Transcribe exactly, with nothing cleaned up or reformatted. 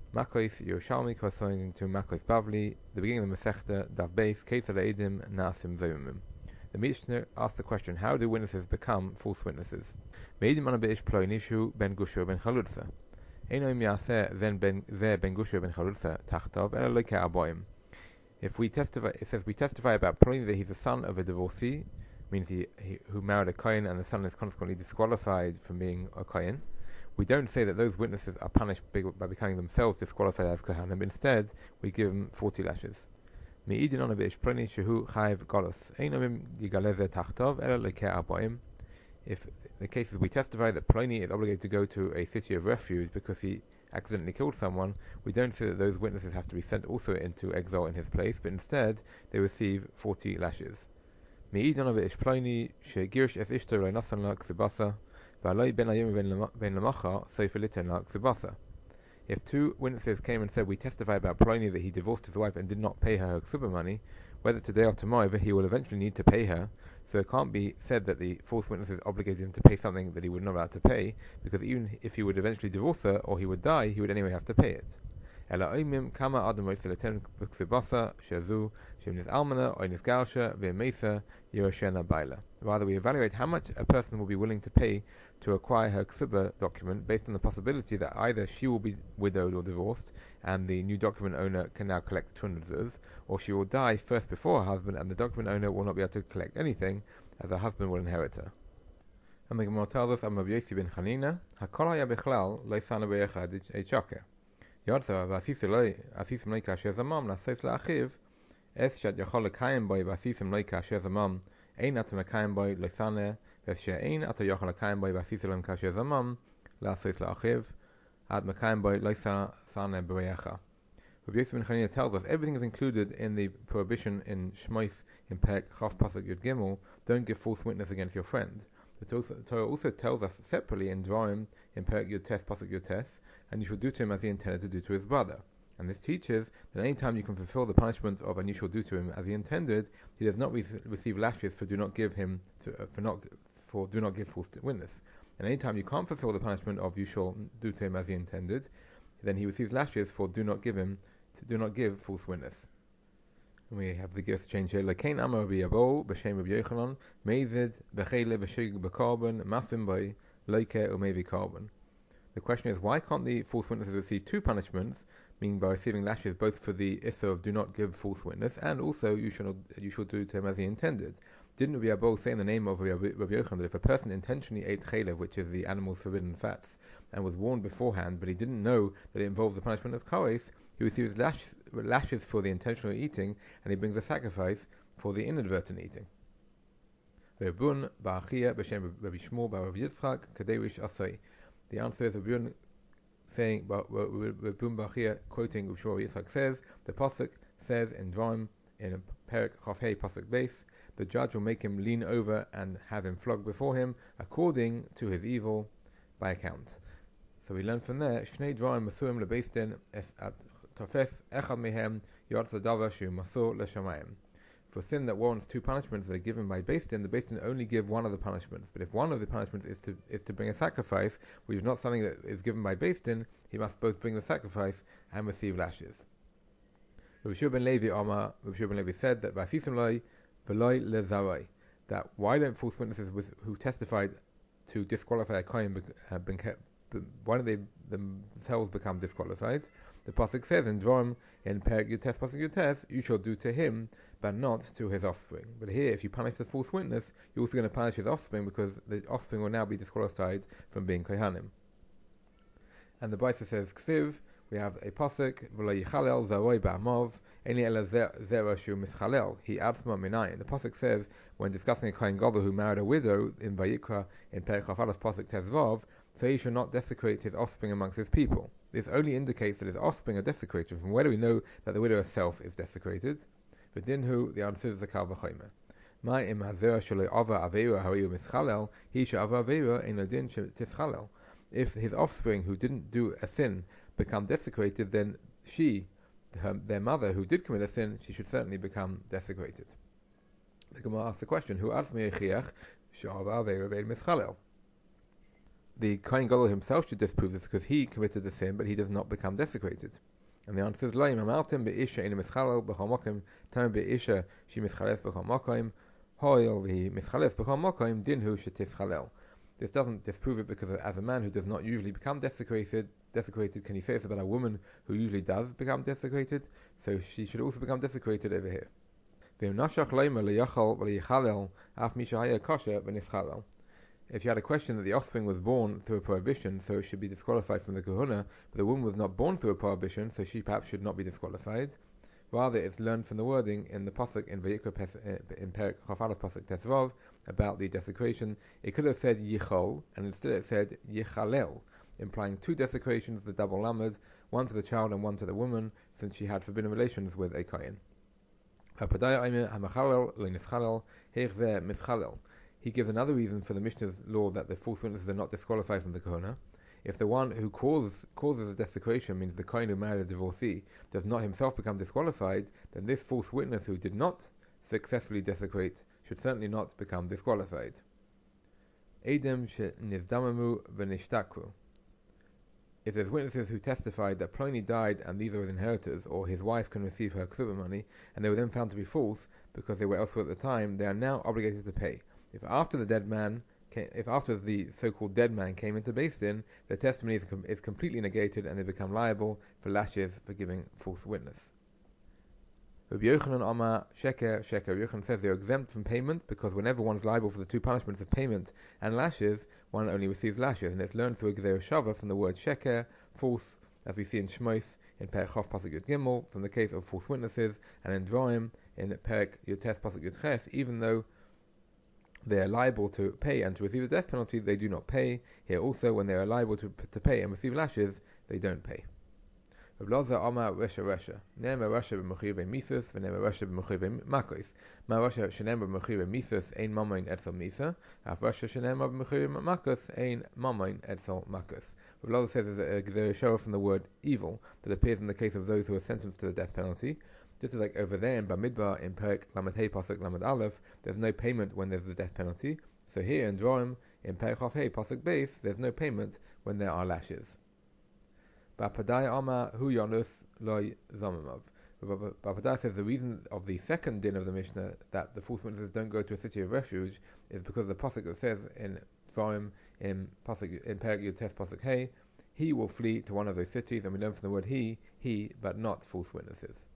Makois Yerushalmi corresponding to Makois Bavli, the beginning of the Masechta, Dav Beis, Ketzad Eidim, Naasim Zayumim. The Mishnah asked the question, how do witnesses become false witnesses? Meidim ana beish ploinishu ben gushu ben chalutza. Eino im yaseh zen ben ze ben gushu ben chalutza tachtav ela loike aboim. If we testify, it says we testify about Pliny that he's the son of a divorcee, means he, he who married a kohen, and the son is consequently disqualified from being a kohen. We don't say that those witnesses are punished by becoming themselves disqualified as kohanim. Instead, we give them forty lashes. Me'idin on a beish Pliny shehu chayv golos. Eino im yigaleze tachtov ela loike aboim. If the cases we testify that Pliny is obligated to go to a city of refuge because he accidentally killed someone, we don't say that those witnesses have to be sent also into exile in his place, but instead they receive forty lashes. If two witnesses came and said, we testify about Pliny that he divorced his wife and did not pay her her ksuba money, whether today or tomorrow he will eventually need to pay her, so it can't be said that the false witnesses obligated him to pay something that he would not have to pay, because even if he would eventually divorce her or he would die, he would anyway have to pay it. Rather, we evaluate how much a person will be willing to pay to acquire her ksuba document based on the possibility that either she will be widowed or divorced and the new document owner can now collect tunzas, or she will die first before her husband and the document owner will not be able to collect anything as her husband will inherit her. And the Gemara tells us, Rabbi Yossi ben Chanina, Hakol haya bichlal lo sana b'echad eichake. Yodza v'asisim lo asisim lo kasher zamam naseis la'achiv es shat yachol lekayim boy v'asisim lo kasher zamam ein ata mekayim boy lo sana v'es she'ein ata yachol lekayim boy v'asisim lo kasher zamam la'aseis la'achiv ad mekayim boy lo sana b'reyecha. Rabbi Yossi ben Chanina tells us everything is included in the prohibition in Shmois in Perek Chaf Pasuk Yud Gimel. Don't give false witness against your friend. The Torah also tells us separately in Dvarim in Perek Yud Tes Pasuk Yud Tes, and you shall do to him as he intended to do to his brother. And this teaches that any time you can fulfill the punishment of and you shall do to him as he intended, he does not re- receive lashes for do not give him to, uh, for not for do not give false witness. And any time you can't fulfill the punishment of you shall do to him as he intended, then he receives lashes for do not give him to do not give false witness. And we have the gift change here. Lekain amar b'yabo b'shem Rabbi Yochanan meizid b'chele b'shig b'karban masim by loike umevi karban. The question is, why can't the false witnesses receive two punishments, meaning by receiving lashes both for the issur of do not give false witness, and also you shall you shall do to him as he intended? Didn't Rabbi Abba say in the name of Rabbi Yochanan that if a person intentionally ate chelev, which is the animal's forbidden fats, and was warned beforehand, but he didn't know that it involves the punishment of kares, he receives lash, lashes for the intentional eating, and he brings a sacrifice for the inadvertent eating. Rebun ba'achia b'shem Rabbi Shmuel ba'Rabbi Yitzchak kadevish asay. The answer is Rabbi saying, Rebun ba'achia quoting Rabbi Shmuel Yitzchak says, the pasuk says in Dvarim in Perek Chaf Hei pasuk base, the judge will make him lean over and have him flogged before him according to his evil by account. So we learn from there, Shnei Dvarim masurim lebeis din es at tofes echad mehem yotza davar shu masur leshamayim. For sin that warrants two punishments that are given by Beis Din, the Beis Din only give one of the punishments. But if one of the punishments is to is to bring a sacrifice, which is not something that is given by Beis Din, he must both bring the sacrifice and receive lashes. Rabbi Shua ben Levi Omar, Rabbi Shua ben Levi said that Vasisim loy v'loy lezarai, that why don't false witnesses with, who testified to disqualify a kohen have been kept, why don't they themselves become disqualified? The pasuk says in Dvarim in Perek Yud Tes pasuk Yud Tes, you shall do to him but not to his offspring. But here, if you punish the false witness, you're also going to punish his offspring, because the offspring will now be disqualified from being kohanim. And the Brisa says, Ksiv, we have a pasuk, V'lo yichalel zaroi ba'amov, eni ela zera shu mischalel, he atzma minayin. The pasuk says, when discussing a kohen gadol who married a widow in Vayikra, in Perek Chaf Aleph pasuk Tezvav, so he shall not desecrate his offspring amongst his people. This only indicates that his offspring are desecrated. From where do we know that the widow herself is desecrated? But dinhu, the answer is the kal v'chomer. My im hazera shelo ava aveira hariyu mischalel, he sha'ava aveira in adin tischalel. If his offspring who didn't do a sin become desecrated, then she, her, their mother who did commit a sin, she should certainly become desecrated. The Gemara asks the question, who adz me'echiach sha'ava aveira ve'il mischalel? the Kohen Gadol himself should disprove this because he committed the sin, but he does not become desecrated. And the answer is Loim Amaltim be'isha in mischalel b'chol mokim tam be'isha she mischales b'chol mokim hoil v'hi mischales b'chol mokim dinhu shetifchalel. This doesn't disprove it because as a man who does not usually become desecrated, desecrated, can you say it's about a woman who usually does become desecrated? So she should also become desecrated over here. If you had a question that the offspring was born through a prohibition, so it should be disqualified from the kahuna, but the woman was not born through a prohibition, so she perhaps should not be disqualified. Rather, it's learned from the wording in the pasuk in Vayikra in Perek Chaf pasuk Tesvav about the desecration. It could have said yichol, and instead it said yichalel, implying two desecrations, the double lamed, one to the child and one to the woman, since she had forbidden relations with a kohen. He gives another reason for the Mishnah's law that the false witnesses are not disqualified from the kahuna. If the one who causes, causes a desecration means the kohen who married a divorcee does not himself become disqualified, then this false witness who did not successfully desecrate should certainly not become disqualified. Edem she'nizdamamu v'nishtakru. If there's witnesses who testified that Pliny died and these are his inheritors, or his wife can receive her ksuba money, and they were then found to be false because they were elsewhere at the time, they are now obligated to pay. If after the dead man Came, if after the so-called dead man came into Beis Din, their testimony is, com- is completely negated and they become liable for lashes for giving false witness. Rabbi Yochanan Amar Sheker Sheker. Yochanan says they are exempt from payment because whenever one is liable for the two punishments of payment and lashes, one only receives lashes, and it's learned through Gezerah Shava from the word Sheker, false, as we see in Shmos in Perek Chof pasuk Yud Gimel from the case of false witnesses, and in Dvarim in Perek Yud Tes pasuk Yud Ches, even though they are liable to pay and to receive the death penalty, they do not pay. Here also, when they are liable to to pay and receive lashes, they don't pay. Rav Loza Amar Resha Resha Nema Resha b'mechive misus v'nema Resha b'mechive makos. Ma Resha shenema b'mechive misus ein mamain etzel misa. Af Resha shenema b'mechive makos ein mamain etzel makos. Rav Loza says there's a Gezerah Shava from the word evil that appears in the case of those who are sentenced to the death penalty. Just like over there in Bamidbar in Perek Lamed Hey pasuk Lamed Aleph, there's no payment when there's the death penalty. So here in Dvarim in Perek Chof Hey pasuk Beis, there's no payment when there are lashes. Bapadai Amar Hu Yonus Loy Zamamav. Bapadai says the reason of the second din of the Mishnah that the false witnesses don't go to a city of refuge is because the pasuk that says in Dvarim in pasuk in Perek Yud Tes pasuk Hey, he will flee to one of those cities, and we learn from the word he, he, but not false witnesses.